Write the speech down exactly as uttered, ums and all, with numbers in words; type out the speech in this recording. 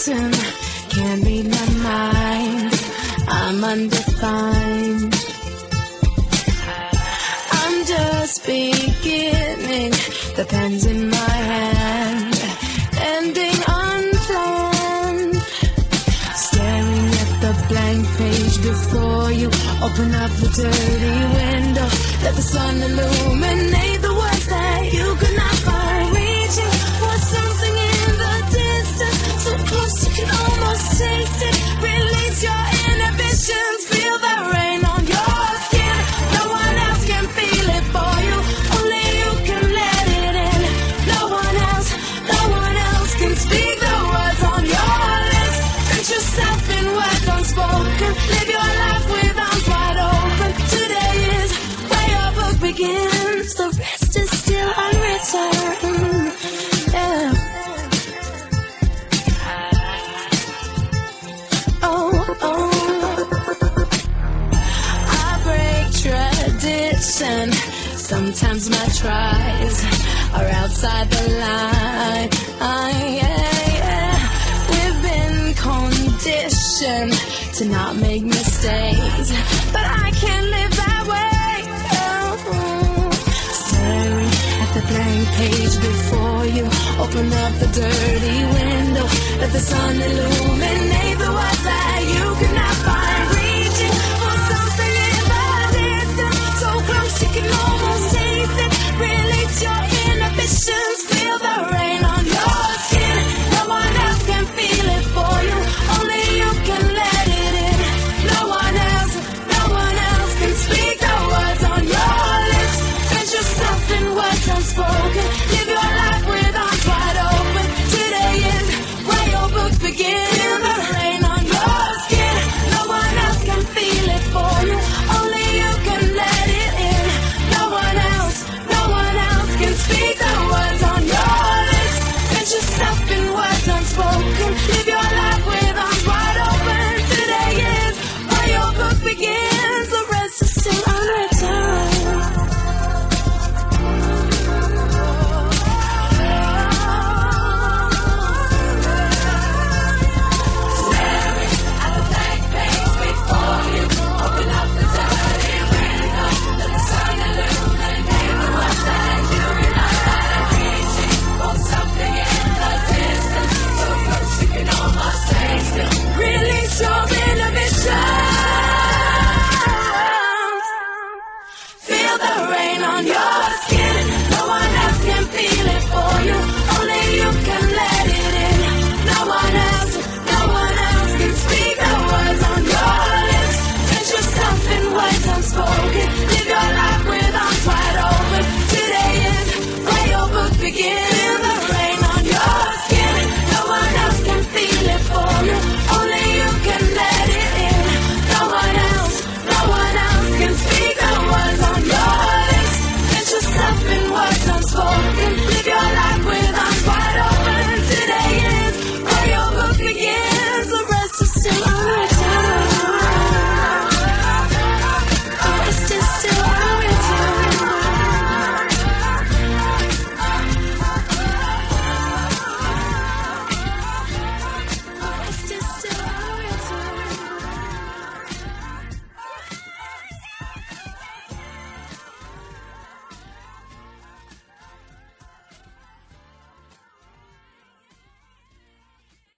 certain, can't read my mind, I'm undefined. I'm just beginning, the pen's in my hand, ending unplanned. Staring at the blank page before you, open up the dirty window, let the sun illuminate the words that you could not find. Reaching for something in the distance, so close you can almost taste it. Release your inhibitions, feel the rain on your skin. No one else can feel it for you, only you can let it in. No one else, no one else can speak the words on your lips. Drench yourself in words unspoken, live your life with arms wide open. Today is where your book begins, the rest is still unwritten. Yeah. Oh, oh. I break tradition, sometimes my tries are outside the line. I, yeah, yeah. We've been conditioned to not make mistakes, but I can't live that way. Oh. Staring at the blank page before you, open up the dirty window, let the sun illuminate